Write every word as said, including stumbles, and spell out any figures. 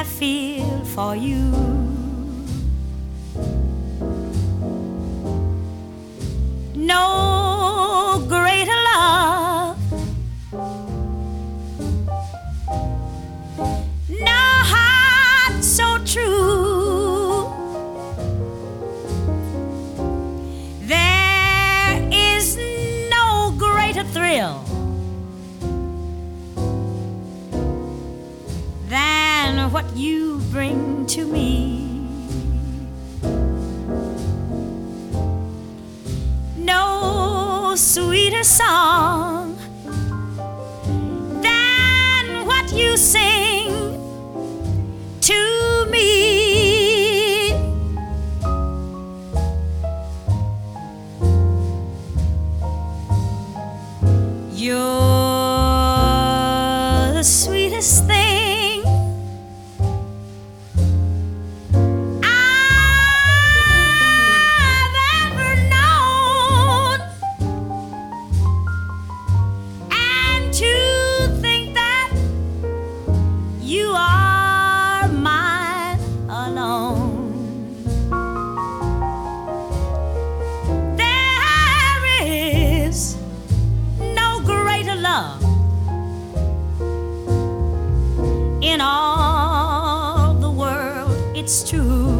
feel for you. No greater love, no heart so true. There is no greater thrill than what you bring to me. No sweeter song than what you sing to me. You're the sweetest thing I've ever known, and to think that you are mine alone. There is no greater love in all the world, it's true.